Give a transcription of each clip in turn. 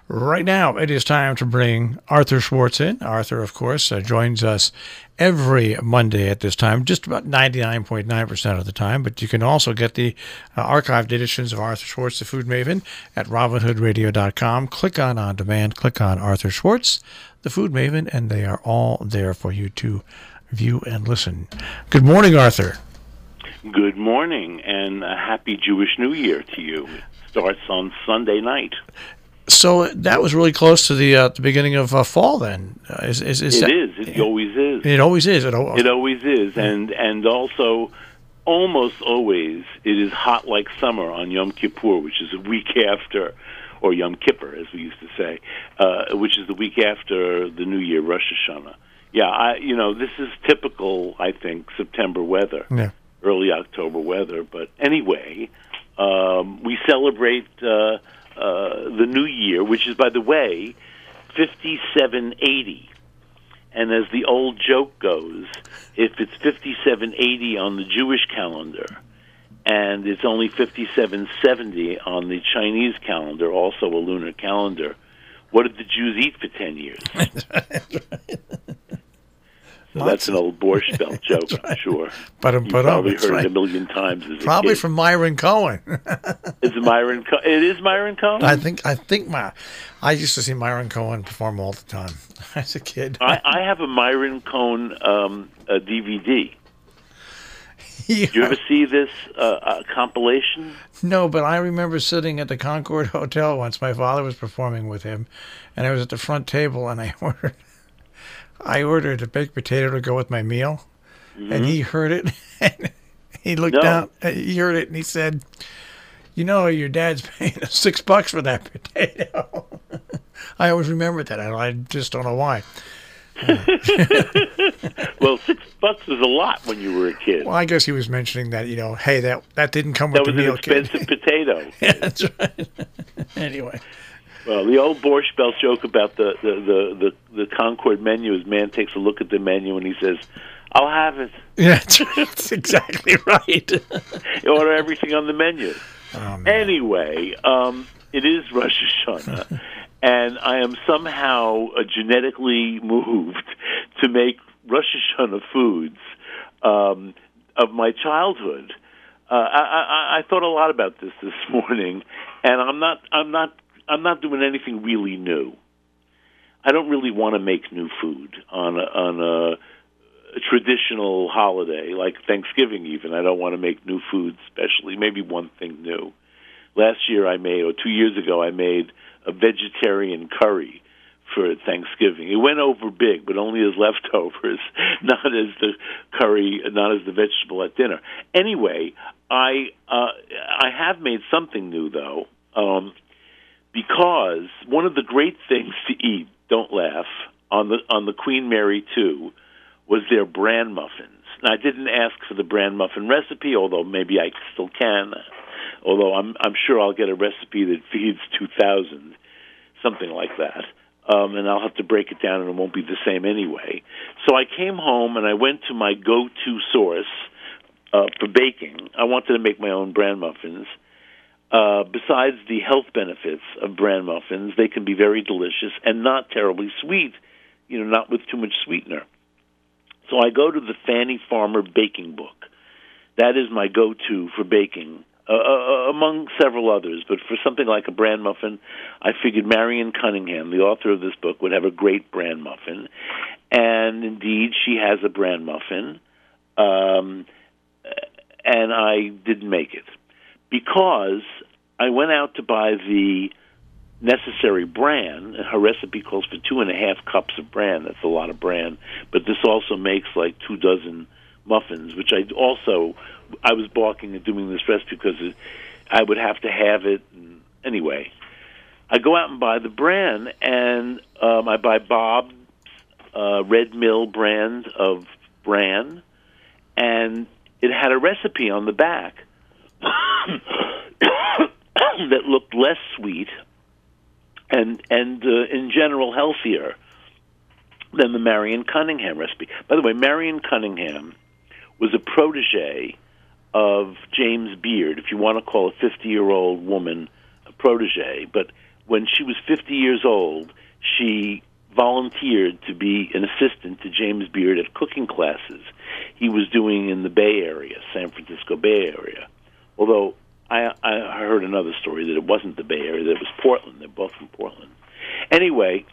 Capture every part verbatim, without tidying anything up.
Right now, it is time to bring Arthur Schwartz in. Arthur, of course, uh, joins us every Monday at this time, just about ninety-nine point nine percent of the time. But you can also get the uh, archived editions of Arthur Schwartz, the Food Maven, at robin hood radio dot com. Click on On Demand, click on Arthur Schwartz, the Food Maven, and they are all there for you to view and listen. Good morning, Arthur. Good morning, and a happy Jewish New Year to you. It starts on Sunday night. So that was really close to the uh, the beginning of uh, fall. Then uh, is, is, is it that, is. It always is. It always is. It, al- it always is, and and also almost always it is hot like summer on Yom Kippur, which is a week after, or Yom Kippur as we used to say, uh, which is the week after the New Year, Rosh Hashanah. Yeah, I you know this is typical. I think September weather, yeah. early October weather. But anyway, um, we celebrate. Uh, Uh, the new year, which is, by the way, fifty-seven eighty. And as the old joke goes, if it's fifty-seven eighty on the Jewish calendar and it's only fifty-seven seventy on the Chinese calendar, also a lunar calendar, what did the Jews eat for ten years? So that's an old Borscht Belt joke, right. I'm sure. But, you but probably oh, heard right. it a million times as a Probably kid. from Myron Cohen. Is it Myron Co- It is Myron Cohen? I think I think my I used to see Myron Cohen perform all the time as a kid. I, I have a Myron Cohen um, a D V D. Yeah. Did you ever see this uh, uh, compilation? No, but I remember sitting at the Concord Hotel once. My father was performing with him, and I was at the front table, and I ordered I ordered a baked potato to go with my meal, mm-hmm. and he heard it. And he looked no. down, he heard it, and he said, "You know, your dad's paying us six bucks for that potato." I always remember that. I, I just don't know why. Well, six bucks was a lot when you were a kid. Well, I guess he was mentioning that, you know, hey, that that didn't come with that the was meal, an expensive kid. potato. Yeah, that's right. Anyway. Well, the old Borscht Belt joke about the, the, the, the, the Concord menu is man takes a look at the menu and he says, "I'll have it." Yeah, that's, that's exactly right. You order everything on the menu. Oh, anyway, um, it is Rosh Hashanah, and I am somehow uh, genetically moved to make Rosh Hashanah foods um, of my childhood. Uh, I, I, I thought a lot about this this morning, and I'm not. I'm not. I'm not doing anything really new. I don't really want to make new food on a, on a, a traditional holiday like Thanksgiving even. I don't want to make new food, especially maybe one thing new. Last year I made, or two years ago, I made a vegetarian curry for Thanksgiving. It went over big, but only as leftovers, not as the curry, not as the vegetable at dinner. Anyway, I uh, I have made something new, though. Um, Because one of the great things to eat, don't laugh, on the on the Queen Mary two was their bran muffins. Now, I didn't ask for the bran muffin recipe, although maybe I still can. Although I'm I'm sure I'll get a recipe that feeds two thousand, something like that. Um, and I'll have to break it down, and it won't be the same anyway. So I came home and I went to my go-to source uh, for baking. I wanted to make my own bran muffins. Uh, besides the health benefits of bran muffins, they can be very delicious and not terribly sweet, you know, not with too much sweetener. So I go to the Fannie Farmer Baking Book. That is my go-to for baking, uh, uh, among several others. But for something like a bran muffin, I figured Marion Cunningham, the author of this book, would have a great bran muffin. And indeed, she has a bran muffin, um, and I didn't make it. Because I went out to buy the necessary bran, and her recipe calls for two and a half cups of bran. That's a lot of bran. But this also makes like two dozen muffins, which I also, I was balking at doing this recipe because it, I would have to have it. And anyway, I go out and buy the bran, and um, I buy Bob's uh, Red Mill brand of bran, and it had a recipe on the back that looked less sweet and and uh, in general healthier than the Marion Cunningham recipe. By the way, Marion Cunningham was a protege of James Beard, if you want to call a fifty-year-old woman a protege. But when she was fifty years old, she volunteered to be an assistant to James Beard at cooking classes he was doing in the Bay Area, San Francisco Bay Area. Although I, I heard another story that it wasn't the Bay Area, that it was Portland. They're both from Portland. Anyway,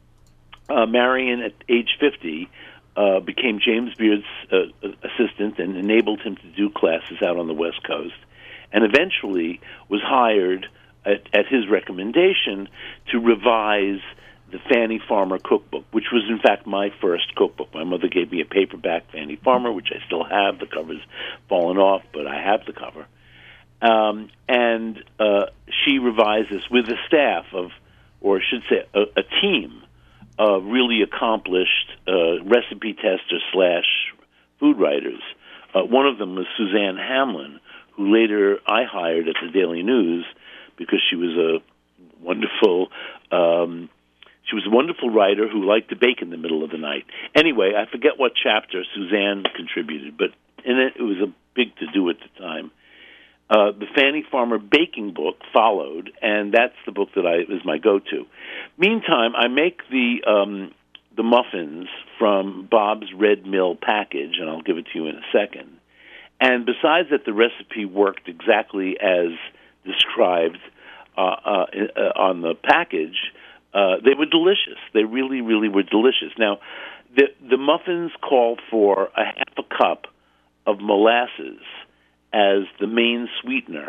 uh, Marion, at age fifty, uh, became James Beard's uh, assistant and enabled him to do classes out on the West Coast, and eventually was hired at, at his recommendation to revise the Fanny Farmer cookbook, which was in fact my first cookbook. My mother gave me a paperback Fanny Farmer, which I still have. The cover's fallen off, but I have the cover. Um, and uh, she revised this with a staff of, or I should say, a, a team of really accomplished uh, recipe testers slash food writers. Uh, one of them was Suzanne Hamlin, who later I hired at the Daily News because she was a wonderful um, she was a wonderful writer who liked to bake in the middle of the night. Anyway, I forget what chapter Suzanne contributed, but in it, it was a big to-do at the time. Uh, the Fanny Farmer baking book followed, and that's the book that I is my go-to. Meantime, I make the um, the muffins from Bob's Red Mill package, and I'll give it to you in a second. And besides that, the recipe worked exactly as described uh, uh, on the package. Uh, they were delicious. They really, really were delicious. Now, the the muffins call for a half a cup of molasses as the main sweetener.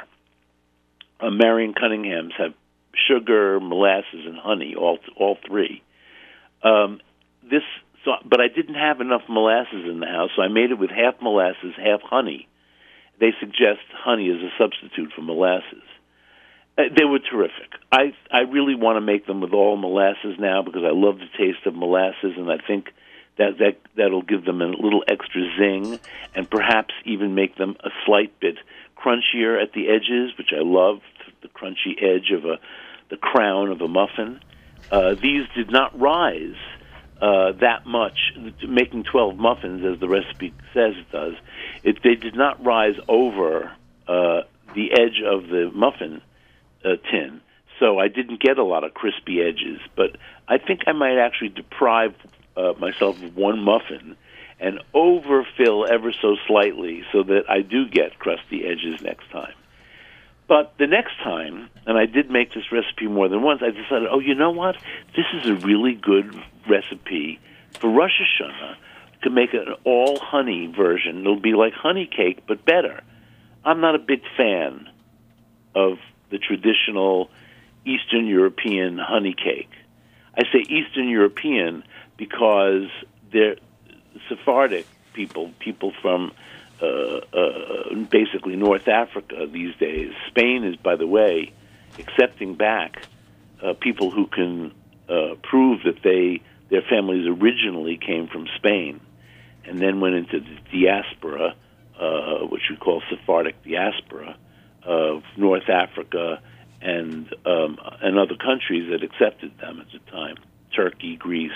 Uh, Marion Cunningham's have sugar, molasses, and honey, all all three. Um, this, so, but I didn't have enough molasses in the house, so I made it with half molasses, half honey. They suggest honey as a substitute for molasses. Uh, they were terrific. I I really want to make them with all molasses now because I love the taste of molasses, and I think that that that'll give them a little extra zing, and perhaps even make them a slight bit crunchier at the edges, which I love, the crunchy edge of a the crown of a muffin. Uh, these did not rise uh, that much. Making twelve muffins, as the recipe says it does, it, they did not rise over uh, the edge of the muffin uh, tin. So I didn't get a lot of crispy edges, but I think I might actually deprive uh, myself of one muffin and overfill ever so slightly so that I do get crusty edges next time. But the next time, and I did make this recipe more than once, I decided, oh, you know what? This is a really good recipe for Rosh Hashanah to make an all-honey version. It'll be like honey cake, but better. I'm not a big fan of the traditional Eastern European honey cake. I say Eastern European because they're Sephardic people, people from uh, uh, basically North Africa these days. Spain is, by the way, accepting back uh, people who can uh, prove that they their families originally came from Spain and then went into the diaspora, uh, which we call Sephardic diaspora, of North Africa and um, and other countries that accepted them at the time, Turkey, Greece.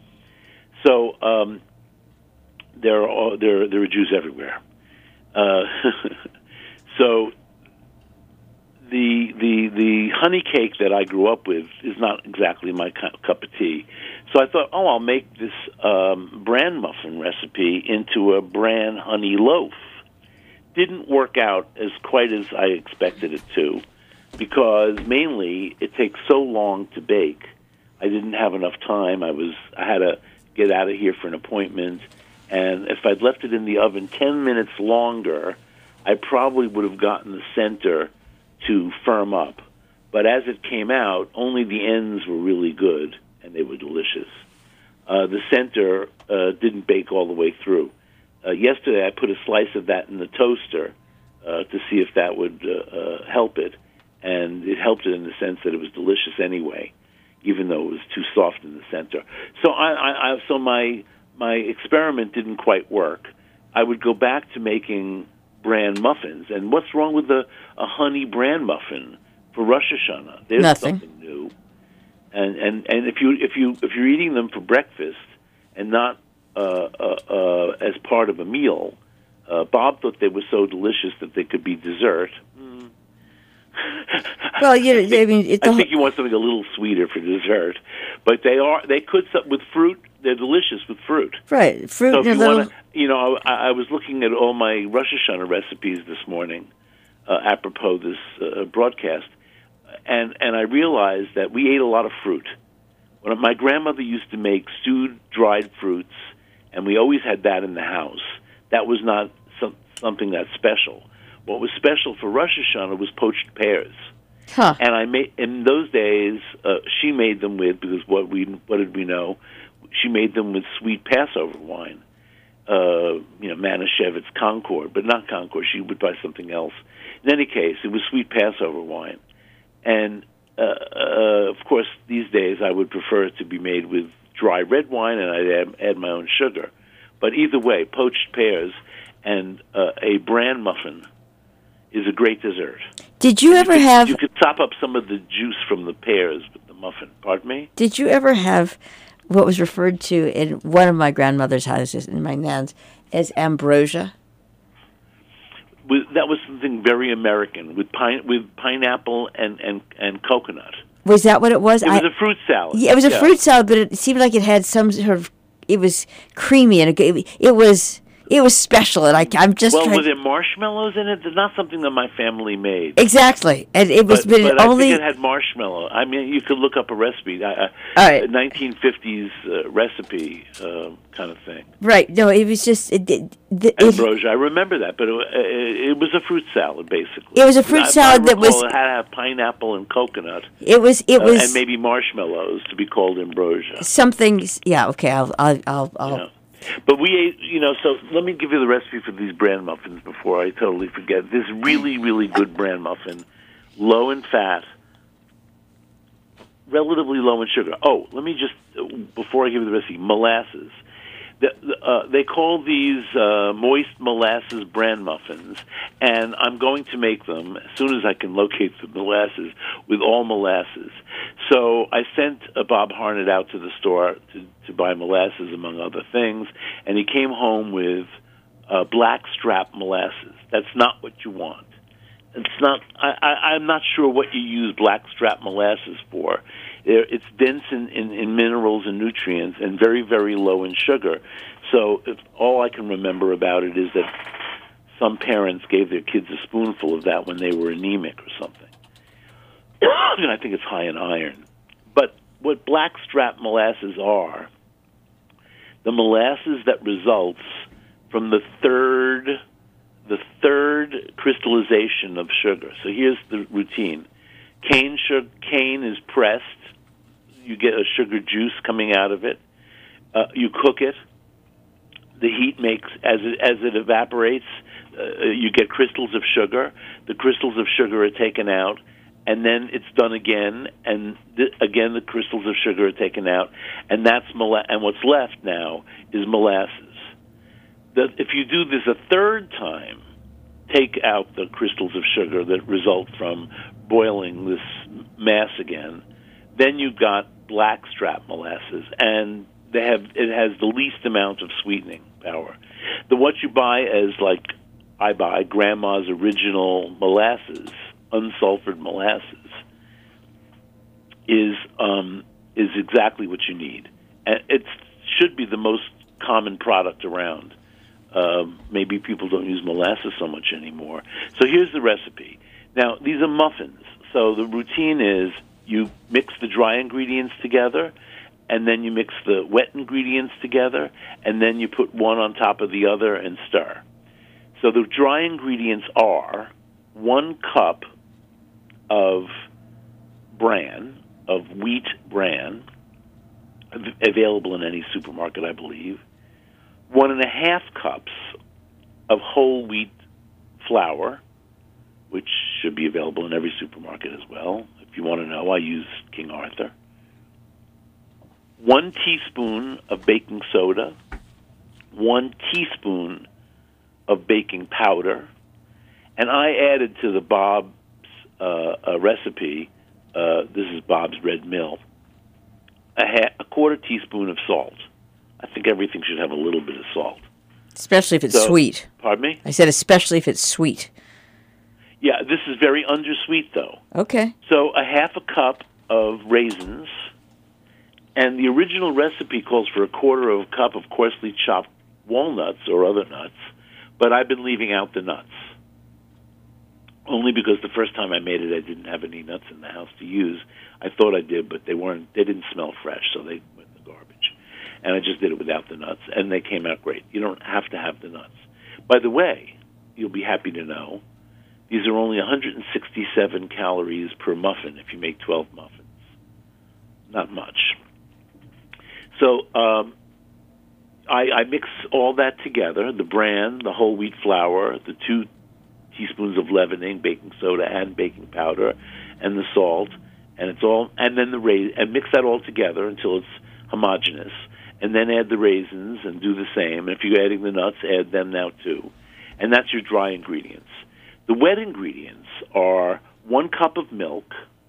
So um, there are there there are Jews everywhere. Uh, so the the the honey cake that I grew up with is not exactly my cup of tea. So I thought, oh, I'll make this um, bran muffin recipe into a bran honey loaf. Didn't work out as quite as I expected it to, because mainly it takes so long to bake. I didn't have enough time. I was I had to get out of here for an appointment, and if I'd left it in the oven ten minutes longer, I probably would have gotten the center to firm up. But as it came out, only the ends were really good, and they were delicious. Uh, the center uh, didn't bake all the way through. Uh, yesterday, I put a slice of that in the toaster uh, to see if that would uh, uh, help it, and it helped it in the sense that it was delicious anyway, even though it was too soft in the center. So, I, I, I so my my experiment didn't quite work. I would go back to making bran muffins, and what's wrong with a, a honey bran muffin for Rosh Hashanah? There's Nothing. something new. And and and if you if you if you're eating them for breakfast and not Uh, uh, uh, as part of a meal, uh, Bob thought they were so delicious that they could be dessert. Mm. Well, you know, I mean, it's I think you want something a little sweeter for dessert, but they are they could with fruit. They're delicious with fruit. Right, fruit. So if and you a little... want to, you know, I, I was looking at all my Rosh Hashanah recipes this morning, uh, apropos this uh, broadcast, and and I realized that we ate a lot of fruit. When my grandmother used to make stewed dried fruits, and we always had that in the house. That was not some, something that's special. What was special for Rosh Hashanah was poached pears. Huh. And I made in those days. Uh, she made them with because what we what did we know? She made them with sweet Passover wine. Uh, you know, Manischewitz Concord, but not Concord. She would buy something else. In any case, it was sweet Passover wine, and uh, uh, of course, these days I would prefer it to be made with dry red wine, and I'd add, add my own sugar. But either way, poached pears and uh, a bran muffin is a great dessert. Did you ever you could, have... You could top up some of the juice from the pears with the muffin. Pardon me? Did you ever have what was referred to in one of my grandmother's houses, in my nan's, as ambrosia? With, that was something very American, with pine, with pineapple and, and, and coconut. Was that what it was? It was I, a fruit salad. Yeah, it was a yeah. fruit salad, but it seemed like it had some sort of... It was creamy, and it, it was... It was special, and I, I'm just well. trying... Were there marshmallows in it? It's not something that my family made. Exactly, and it was, but, but, it but only... I think it had marshmallow. I mean, you could look up a recipe, uh, All right. a nineteen fifties uh, recipe uh, kind of thing. Right. No, it was just it, it, it, ambrosia. I remember that, but it, it, it was a fruit salad, basically. It was a fruit I, salad I that was... It had to have pineapple and coconut. It was. It was uh, and maybe marshmallows to be called ambrosia. Something. Yeah. Okay. I'll. I'll. I'll. I'll yeah. But we ate, you know, so let me give you the recipe for these bran muffins before I totally forget. This really, really good bran muffin, low in fat, relatively low in sugar. Oh, let me just, before I give you the recipe, molasses. The, uh, they call these uh, moist molasses bran muffins, and I'm going to make them as soon as I can locate the molasses with all molasses. So I sent uh, Bob Harnett out to the store to, to buy molasses, among other things, and he came home with uh, blackstrap molasses. That's not what you want. It's not. I, I, I'm not sure what you use blackstrap molasses for. It's dense in, in, in minerals and nutrients and very, very low in sugar. So if, all I can remember about it is that some parents gave their kids a spoonful of that when they were anemic or something. And I think it's high in iron. But what blackstrap molasses are, the molasses that results from the third, the third crystallization of sugar. So here's the routine. Cane, sugar, cane is pressed. You get a sugar juice coming out of it. Uh, you cook it. The heat makes, as it, as it evaporates, uh, you get crystals of sugar. The crystals of sugar are taken out, and then it's done again, and th- again the crystals of sugar are taken out, and that's mola- and what's left now is molasses. The, if you do this a third time, take out the crystals of sugar that result from boiling this mass again, then you've got blackstrap molasses, and they have it has the least amount of sweetening power. The what you buy as like I buy Grandma's original molasses, unsulfured molasses, is um, is exactly what you need, and it should be the most common product around. Uh, maybe people don't use molasses so much anymore. So here's the recipe. Now these are muffins, so the routine is you mix the dry ingredients together, and then you mix the wet ingredients together, and then you put one on top of the other and stir. So the dry ingredients are one cup of bran, of wheat bran, available in any supermarket, I believe, one and a half cups of whole wheat flour, which should be available in every supermarket as well. If you want to know, I use King Arthur. One teaspoon of baking soda, one teaspoon of baking powder, and I added to the Bob's uh, uh, recipe, uh, this is Bob's Red Mill, a, ha- a quarter teaspoon of salt. I think everything should have a little bit of salt. Especially if it's so, sweet. Pardon me? I said especially if it's sweet. Yeah, this is very undersweet, though. Okay. So a half a cup of raisins, and the original recipe calls for a quarter of a cup of coarsely chopped walnuts or other nuts, but I've been leaving out the nuts. Only because the first time I made it, I didn't have any nuts in the house to use. I thought I did, but they weren't. They didn't smell fresh, so they went in the garbage. And I just did it without the nuts, and they came out great. You don't have to have the nuts. By the way, you'll be happy to know, these are only one hundred sixty-seven calories per muffin if you make twelve muffins. Not much. So um, I, I mix all that together, the bran, the whole wheat flour, the two teaspoons of leavening, baking soda, and baking powder, and the salt, and it's all, and then the rais- and mix that all together until it's homogeneous, and then add the raisins and do the same. And if you're adding the nuts, add them now too, and that's your dry ingredients. The wet ingredients are one cup of milk,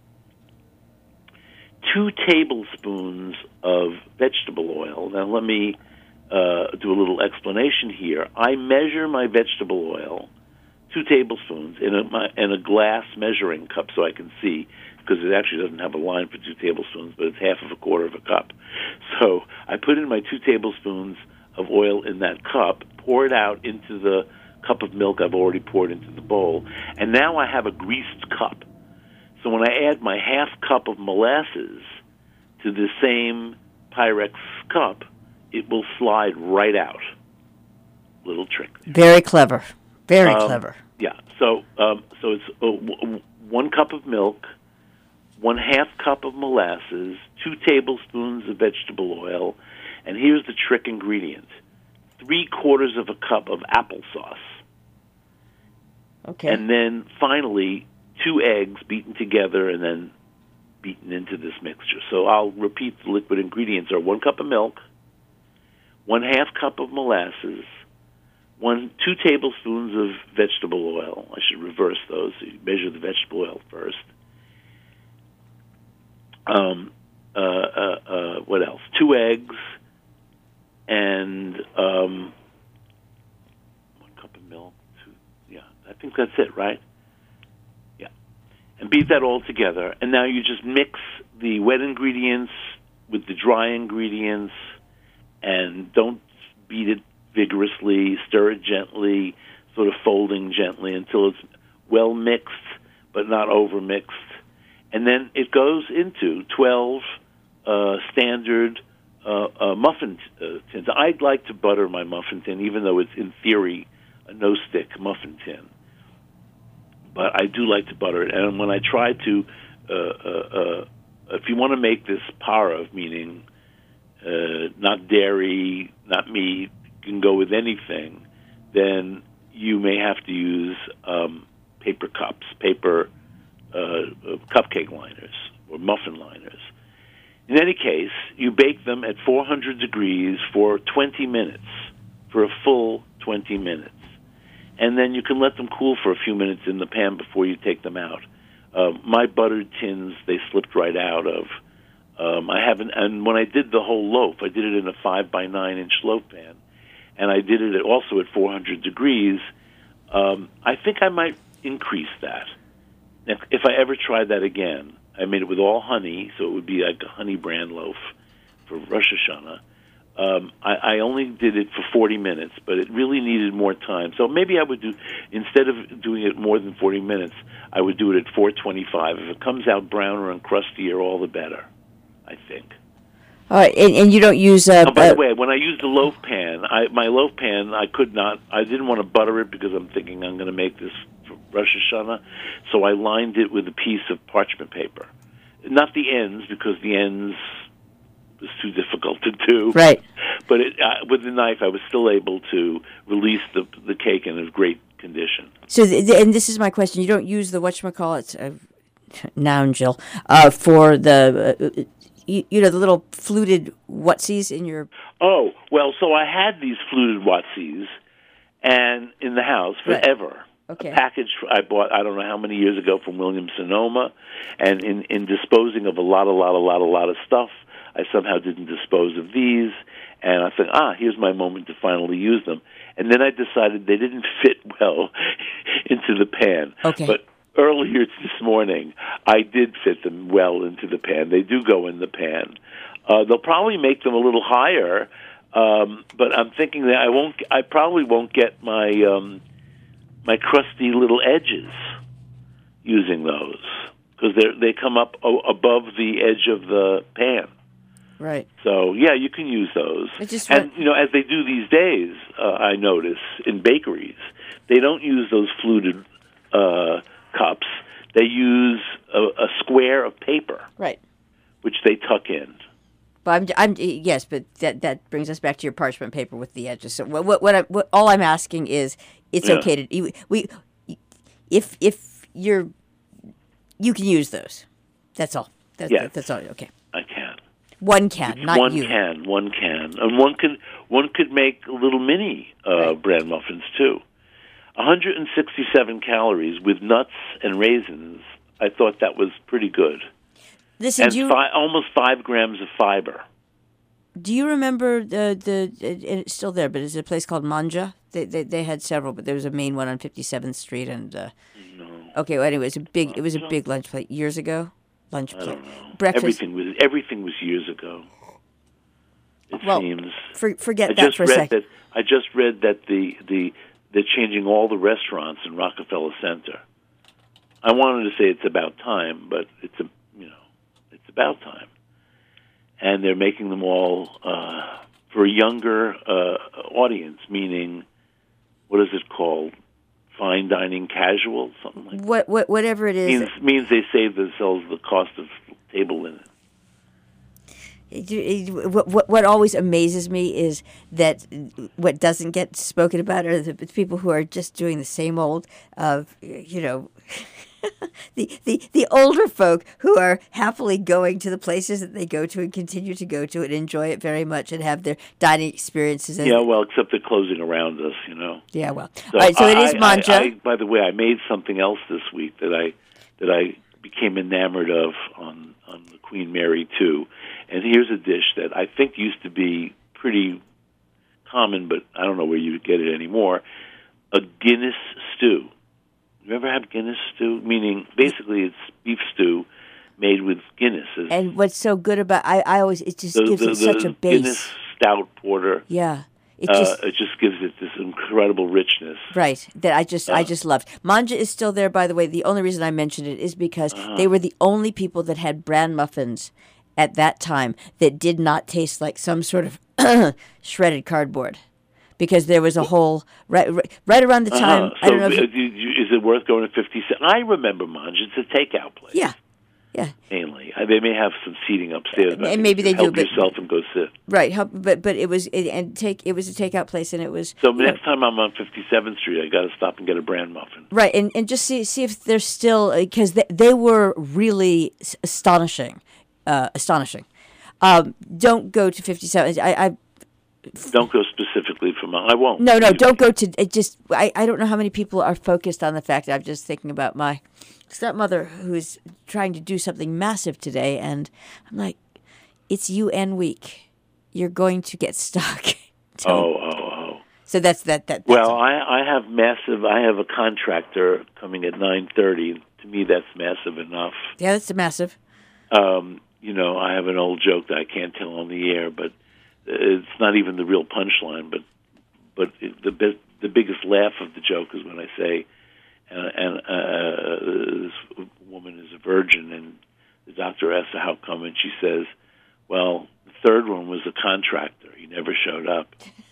two tablespoons of vegetable oil. Now let me uh, do a little explanation here. I measure my vegetable oil, two tablespoons, in a, my, in a glass measuring cup so I can see, because it actually doesn't have a line for two tablespoons, but it's half of a quarter of a cup. So I put in my two tablespoons of oil in that cup, pour it out into the cup of milk I've already poured into the bowl, and now I have a greased cup. So when I add my half cup of molasses to the same Pyrex cup, it will slide right out. Little trick. Very clever. Very um, clever. Yeah. So um, so it's uh, w- one cup of milk, one half cup of molasses, two tablespoons of vegetable oil, and here's the trick ingredient: three quarters of a cup of applesauce. Okay. And then finally, two eggs beaten together and then beaten into this mixture. So I'll repeat: the liquid ingredients are one cup of milk, one half cup of molasses, one two tablespoons of vegetable oil. I should reverse those. So you measure the vegetable oil first. Um, uh, uh, uh, what else? Two eggs and um, one cup of milk. Two, yeah, I think that's it, right? Yeah, and beat that all together. And now you just mix the wet ingredients with the dry ingredients, and don't beat it vigorously. Stir it gently, sort of folding gently until it's well mixed, but not over mixed. And then it goes into twelve uh, standard uh, uh, muffin uh, tins. I'd like to butter my muffin tin, even though it's in theory a no-stick muffin tin. But I do like to butter it. And when I try to, uh, uh, uh, if you want to make this pareve, meaning uh, not dairy, not meat, you can go with anything, then you may have to use um, paper cups, paper uh, cupcake liners or muffin liners. In any case, you bake them at four hundred degrees for twenty minutes, for a full twenty minutes. And then you can let them cool for a few minutes in the pan before you take them out. Uh, my buttered tins, they slipped right out of. Um, I haven't, and when I did the whole loaf, I did it in a five by nine inch loaf pan, and I did it also at four hundred degrees. Um, I think I might increase that. If, if I ever tried that again, I made it with all honey, so it would be like a honey bran loaf for Rosh Hashanah. Um, I, I only did it for forty minutes, but it really needed more time. So maybe I would do, instead of doing it more than forty minutes, I would do it at four twenty-five. If it comes out browner and crustier, all the better, I think. All right, and, and you don't use a... Oh, by uh, the way, when I used the loaf pan, I, my loaf pan, I could not, I didn't want to butter it because I'm thinking I'm going to make this for Rosh Hashanah, so I lined it with a piece of parchment paper. Not the ends, because the ends was too difficult to do. Right. But it, uh, with the knife, I was still able to release the the cake in a great condition. So, th- th- and this is my question. You don't use the whatchamacallit, uh, noun, Jill, uh, for the... Uh, You, you know, the little fluted whatsies in your... Oh, well, so I had these fluted whatsies and in the house forever. Right. Okay. A package I bought, I don't know how many years ago, from Williams-Sonoma. And in, in disposing of a lot, a lot, a lot, a lot of stuff, I somehow didn't dispose of these. And I thought, ah, here's my moment to finally use them. And then I decided they didn't fit well into the pan. Okay. But earlier this morning, I did fit them well into the pan. They do go in the pan. Uh, they'll probably make them a little higher, um, but I'm thinking that I won't. I probably won't get my um, my crusty little edges using those because they they come up o- above the edge of the pan. Right. So yeah, you can use those. It just and re- you know, as they do these days, uh, I notice in bakeries, they don't use those fluted uh, cups. They use a, a square of paper, Right. which they tuck in. But I'm, I'm yes, but that that brings us back to your parchment paper with the edges. So what what, what, I, what all I'm asking is, it's Yeah. okay to we if if you're you can use those. That's all. That's Yes. that's all. Okay. I can. One can, not one you. can, one can, and one could one could make little mini uh, Right. bran muffins too. one hundred sixty-seven calories with nuts and raisins. I thought that was pretty good, Listen, and do you fi- almost five grams of fiber. do you remember the the it, it's still there, but it's a place called Manja. They, they they had several, but there was a main one on fifty-seventh Street, and uh, No, okay. Well, anyway, it was a big it was a big lunch plate years ago. Lunch I plate, don't know. breakfast. Everything was everything was years ago. It Well, seems. For, forget I that just for a read second. that. I just read that the the they're changing all the restaurants in Rockefeller Center. I wanted to say it's about time, but it's a you know it's about time, and they're making them all uh, for a younger uh, audience. Meaning, what is it called? Fine dining, casual, something like that. What what whatever it is. Means means they save themselves the cost of table linen. It- it- What, what what always amazes me is that what doesn't get spoken about are the people who are just doing the same old of you know the, the the older folk who are happily going to the places that they go to and continue to go to and enjoy it very much and have their dining experiences. As Yeah, well, except they're closing around us, you know. yeah, well, So all right. So it is I- I- Manja. I- by the way, I made something else this week that I that I became enamored of on on the Queen Mary two. And here's a dish that I think used to be pretty common, but I don't know where you get it anymore. A Guinness stew. You ever have Guinness stew? Meaning, basically, it's beef stew made with Guinness. It's And what's so good about I, I always it just the, gives the, it such the a base. Guinness stout porter. Yeah, it Uh, just it just gives it this incredible richness. right that I just I Uh. just loved. Manja is still there, by the way. The only reason I mentioned it is because Uh-huh. they were the only people that had bran muffins at that time that did not taste like some sort of shredded cardboard. Because there was a whole right right, right around the time. Uh-huh. I don't know. So, If uh, you, do you- is it worth going to fifty cent? I remember Manja. It's a takeout place. yeah, yeah, Mainly. Uh, They may have some seating upstairs. but And maybe they do, help but- yourself and go sit. right. Help, but but it was it, and take it was a takeout place, and it was So you know, next time I'm on fifty-seventh Street, I got to stop and get a bran muffin. right, and, and just see see if they're still because they they were really s- astonishing, uh, astonishing. Um, don't go to fifty-seven. I, I Don't go specifically for mine. I won't. no no don't go to it. Just I, I don't know how many people are focused on the fact that I'm just thinking about my stepmother who's trying to do something massive today, and I'm like, it's U N week. You're going to get stuck. Don't- Oh, oh, oh. So that's that that. That's Well, I, I have massive. I have a contractor coming at nine thirty. To me, that's massive enough. yeah, that's a massive. Um, you know, I have an old joke that I can't tell on the air, but it's not even the real punchline. But but it, the bi- the biggest laugh of the joke is when I say, and, and uh, this woman is a virgin, and the doctor asks her how come, and she says, "Well, the third one was a contractor. He never showed up."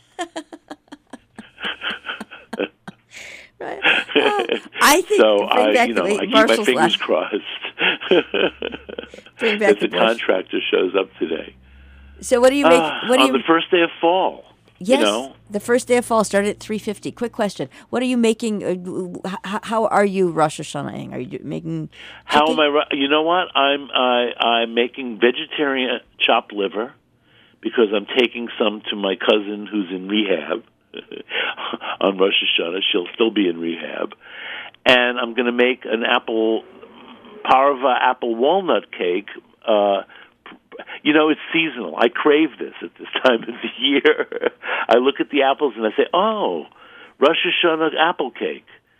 Right. Uh, I think So bring I, back you the know, way I keep my Marshall's fingers laugh. crossed Bring back that the the Marshall. contractor shows up today. So what do you make? Ah, what do on you? the first day of fall. Yes, You know, the first day of fall started at three fifty. Quick question: what are you making? Uh, how, how are you Rosh Hashanah-ing? Are you making? how chicken? am I? ru- You know what? I'm I, I'm making vegetarian chopped liver because I'm taking some to my cousin who's in rehab on Rosh Hashanah. She'll still be in rehab, and I'm going to make an apple parva apple walnut cake. Uh, You know, it's seasonal. I crave this at this time of the year. I look at the apples and I say, oh, Rosh Hashanah apple cake.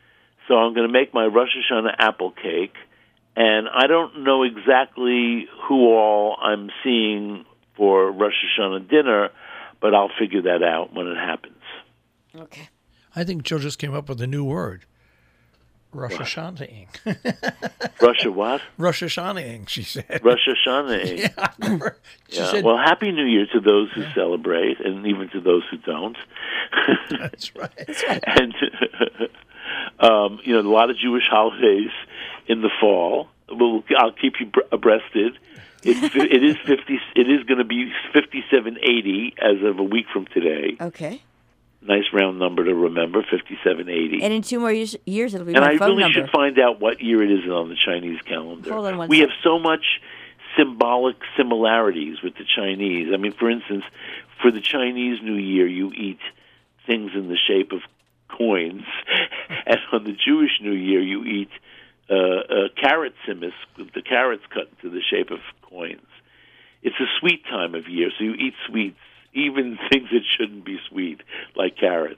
So I'm going to make my Rosh Hashanah apple cake, and I don't know exactly who all I'm seeing for Rosh Hashanah dinner, but I'll figure that out when it happens. Okay. I think Joe just came up with a new word. Rosh Hashanah-ing. Rosh what? Rosh Hashanah-ing, she said. Rosh Hashanah. Yeah, I remember. She Yeah. said, Well, Happy New Year to those who celebrate, and even to those who don't. that's right. And um, you know, a lot of Jewish holidays in the fall. Well, I'll keep you abreasted. It's, it is fifty. It is going to be fifty-seven eighty as of a week from today. Okay. Nice round number to remember, fifty-seven eighty. And in two more years, years it'll be And my I phone really number. should find out what year it is on the Chinese calendar. Hold on one we sec. have so much symbolic similarities with the Chinese. I mean, for instance, for the Chinese New Year, you eat things in the shape of coins, and on the Jewish New Year, you eat uh, uh, carrot simis with the carrots cut into the shape of coins. It's a sweet time of year, so you eat sweets, even things that shouldn't be sweet, like carrots.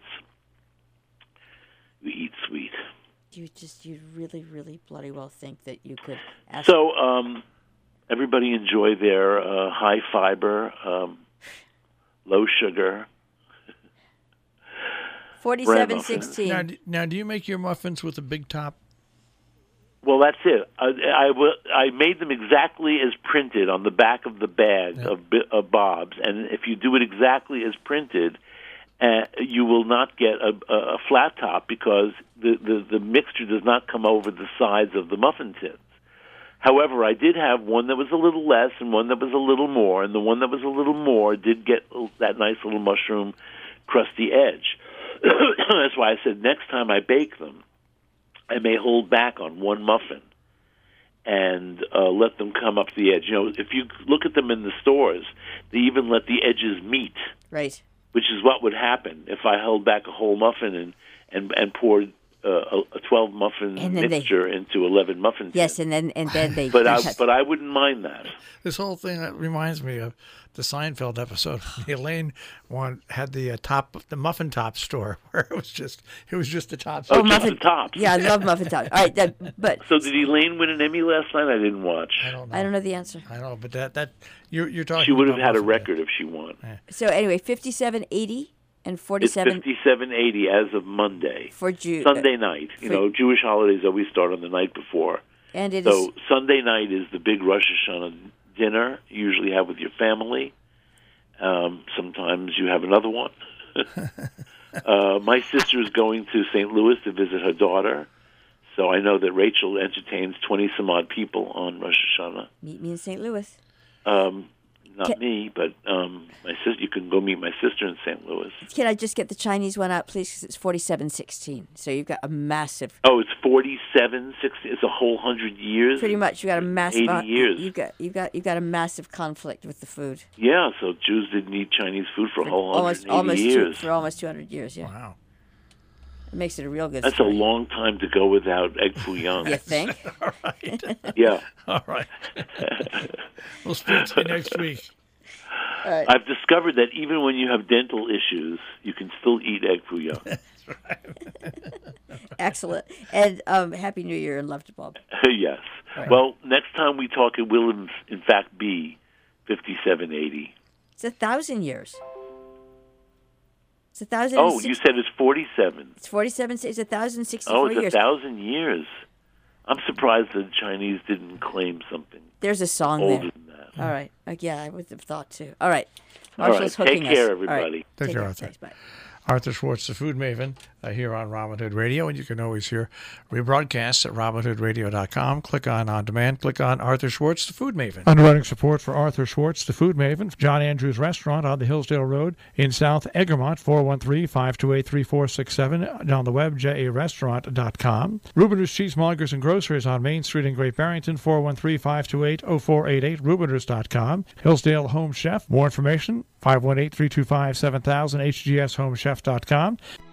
You eat sweet. You just, you really, really bloody well think that you could ask. So um, everybody enjoy their uh, high fiber, um, low sugar. forty-seven sixteen. Now, d- now, do you make your muffins with a big top? Well, that's it. I, I, w- I made them exactly as printed on the back of the bag Yeah. of, Bi- of Bob's, and if you do it exactly as printed, uh, you will not get a, a, a flat top because the, the, the mixture does not come over the sides of the muffin tins. However, I did have one that was a little less and one that was a little more, and the one that was a little more did get that nice little mushroom crusty edge. That's why I said next time I bake them, I may hold back on one muffin and uh, let them come up the edge. You know, if you look at them in the stores, they even let the edges meet, Right. which is what would happen if I held back a whole muffin and and, and poured uh, a, a twelve muffin And then they- mixture into eleven muffin tins. Yes, and then and then they. But I they- but I wouldn't mind that. This whole thing that reminds me of the Seinfeld episode. Elaine one had the uh, top, the muffin top store where it was just, it was just the top. Oh, Oh, just muffin- the tops. Yeah, I love muffin tops. All right, that, but So did Elaine win an Emmy last night? I didn't watch. I don't know. I don't know the answer. I know, but that that you're you're talking. She would have about had a muffin record if she won. So anyway, fifty-seven eighty and It's forty-seven fifty-seven eighty as of Monday. for June. Sunday night. You for- know, Jewish holidays always start on the night before. And it is. So Sunday night is the big Rosh Hashanah dinner you usually have with your family. Um, sometimes you have another one. uh, my sister is going to Saint Louis to visit her daughter. So I know that Rachel entertains twenty-some-odd people on Rosh Hashanah. Meet me in Saint Louis. Um, not Can- me, but um, my sister. You can go meet my sister in Saint Louis. Can I just get the Chinese one out, please? Because it's forty-seven sixteen. So you've got a massive. Oh, it's forty-seven, sixty. It's a whole hundred years. Pretty much, you got a massive. eighty years. You got you got you got a massive conflict with the food. Yeah, so Jews didn't eat Chinese food for a whole almost hundred eighty almost two, years. for almost two hundred years. Yeah, Wow. it makes it a real good. That's a story. long time to go without egg foo young. You think? All right. Yeah. All right. We'll speak to you next week. I've discovered that even when you have dental issues, you can still eat egg foo young. Excellent. And um, happy New Year and love to Bob. Yes. Well, next time we talk, it will in, in fact be fifty-seven eighty. It's a thousand years. It's a thousand. Oh, and six- you said it's forty-seven. It's forty-seven. It's a thousand sixty-four Oh, it's years. a thousand years. I'm surprised the Chinese didn't claim something There's a song older there. than that. All right. Uh, yeah, I would have thought too. All right. All right. Marshall's hooking Take care, us. everybody. All right. Take care, care. Arthur. Thanks. Bye. Arthur Schwartz, the Food Maven, uh, here on Robin Hood Radio, and you can always hear rebroadcasts at robin hood radio dot com. Click on On Demand, click on Arthur Schwartz, the Food Maven. Underwriting support for Arthur Schwartz, the Food Maven, John Andrews Restaurant on the Hillsdale Road in South Egremont, four one three, five two eight, three four six seven, and on the web, j a restaurant dot com. Rubiners Cheesemongers and Grocers on Main Street in Great Barrington, four one three, five two eight, zero four eight eight, rubiners dot com. Hillsdale Home Chef, more information, five one eight, three two five, seven thousand, h g s home chef dot com.